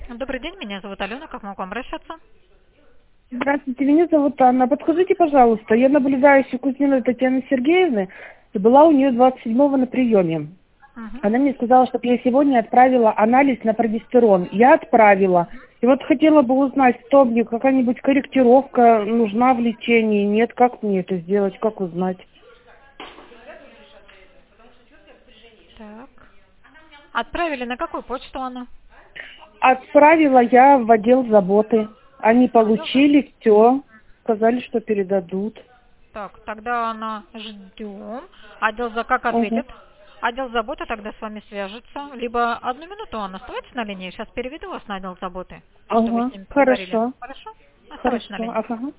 Добрый день, меня зовут Алена, как могу к вам обращаться? Здравствуйте, меня зовут Анна. Подскажите, пожалуйста, я наблюдающая Кузьминой Татьяны Сергеевны, и была у нее 27-го на приеме. Мгм. Она мне сказала, чтобы я сегодня отправила анализ на прогестерон. Я отправила. И вот хотела бы узнать, что мне, какая-нибудь корректировка нужна в лечении, нет, как мне это сделать, как узнать. Так. Отправили на какую почту она? Отправила я в отдел заботы. Они Отдел забот. получили все, сказали, что передадут. Так, тогда она ждем. Отдел за как Угу. ответит? Отдел заботы тогда с вами свяжется. Либо одну минуту он оставайтесь на линии. Сейчас переведу вас на отдел заботы, что вы с Ага, ними поговорили. хорошо, Хорошо? Оставайтесь на хорошо, линии. ага.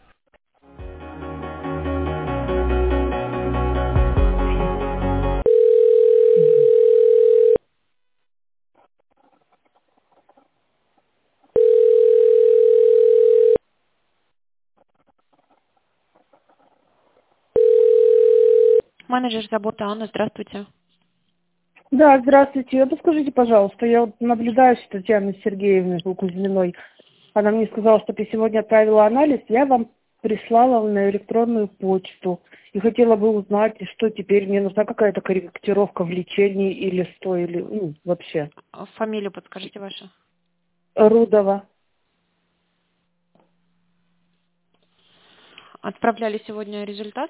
Менеджер заботы Анна, здравствуйте. Да, здравствуйте. Подскажите, пожалуйста, я вот наблюдаю с Татьяной Сергеевной Кузьминой. Она мне сказала, что я сегодня отправила анализ, я вам прислала на электронную почту. И хотела бы узнать, что теперь мне нужна какая-то корректировка в лечении или что, или вообще. Фамилию подскажите вашу. Рудова. Отправляли сегодня результат?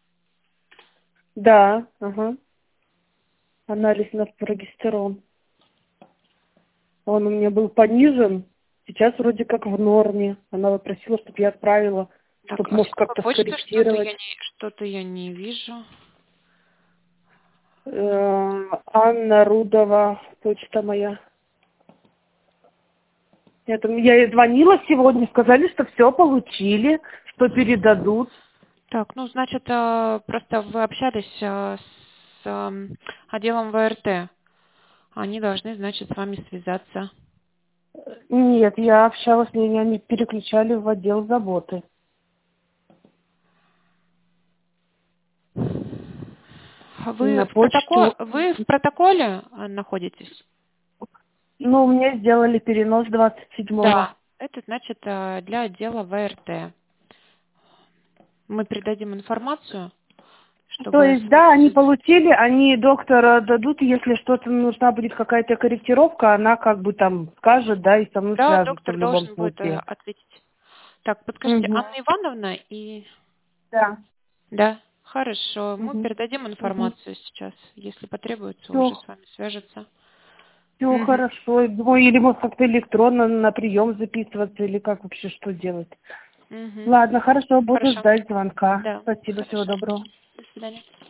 Да, ага. Анализ на прогестерон. Он у меня был понижен, сейчас вроде как в норме. Она попросила, чтобы я отправила, Так, чтобы, а с может, какой как-то почты скорректировать. что-то я не вижу. Анна Рудова, почта моя. Я ей звонила сегодня, сказали, что все получили, что передадут. Так, ну, значит, просто вы общались с отделом ВРТ. Они должны, значит, с вами связаться. Нет, я общалась с ней, они переключали в отдел заботы. Вы На в почту. вы в протоколе находитесь? Ну, мне сделали перенос 27-го. Да. Это значит для отдела ВРТ. Мы передадим информацию, То чтобы есть, с вами да, они связаться. получили, они доктора дадут, если что-то нужна будет какая-то корректировка, она как бы там скажет, да, и со мной Да, свяжутся в доктор любом должен будет случае. ответить. Так, подскажите, Угу. Анна Ивановна и... Да. Да, хорошо. Мы Угу. передадим Угу. информацию сейчас. Если потребуется, уже Все, с вами свяжется. все Угу. хорошо. Думаю, или может как-то электронно на прием записываться, или как вообще что делать. Угу. Ладно, хорошо, буду Хорошо. ждать звонка. Да, Спасибо, всего хорошо. доброго. До свидания.